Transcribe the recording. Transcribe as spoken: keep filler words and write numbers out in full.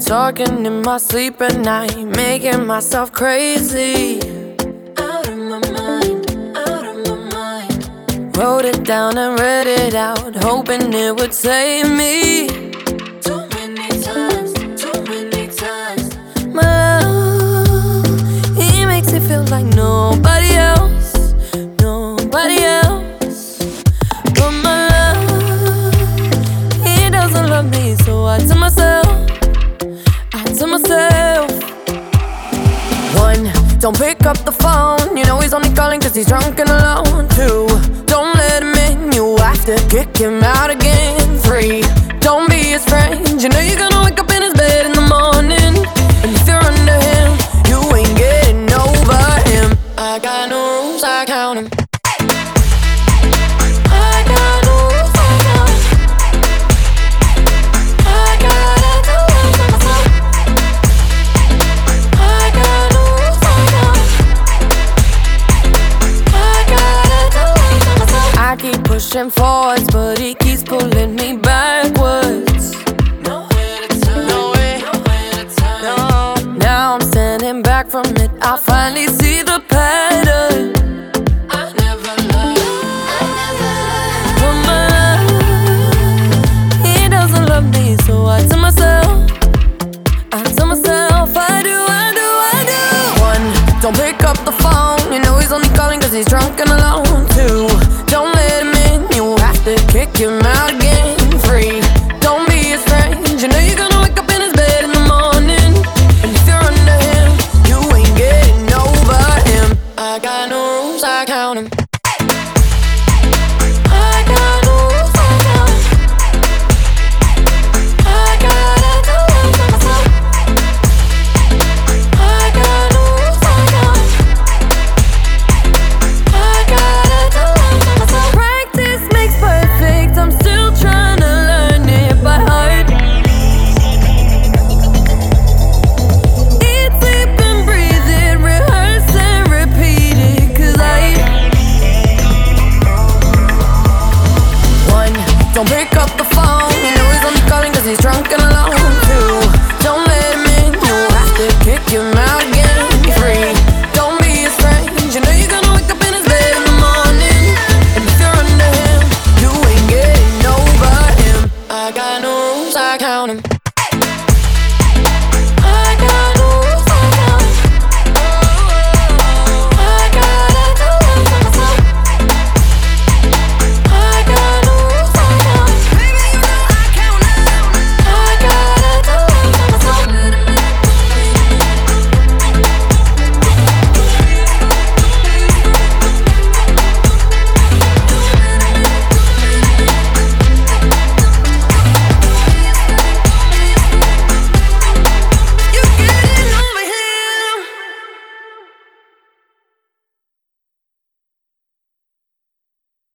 Talking in my sleep at night, making myself crazy. Out of my mind, out of my mind. Wrote it down and read it out, hoping it would save me. Too many times, too many times. My love, he makes it feel like nobody else, nobody else. But my love, he doesn't love me, so I tell myself, to myself. One, don't pick up the phone, you know he's only calling cause he's drunk and alone. Two, don't let him in, you have to kick him out again. Three, don't be his friend, you know you're gonna wake up in his bed in the morning. And if you're under him, you ain't getting over him. I got no rules, I count him. Pushing forwards, but he keeps pulling me backwards. Nowhere to turn, nowhere, nowhere to turn. No. Now I'm standing back from it, I finally see the pattern. I never loved, I never loved. But my love, he doesn't love me, so I tell myself, I tell myself, I do, I do, I do. One, don't pick up the phone, you know he's only calling cause he's drunk and alone. Two, don't let him in, you have to kick him out again. Three, don't be his friend, you know you're gonna wake up in his bed in the morning. And if you're under him, you ain't getting over him. I got no rules, I count him. I got no rules, I count him. I gotta do it for myself. I got no rules, I count him. I gotta do it for myself. Practice makes perfect, I'm still trying to learn it by heart. Eat, sleep and breathe it, rehearse and repeat it. Cause I One, don't pick up the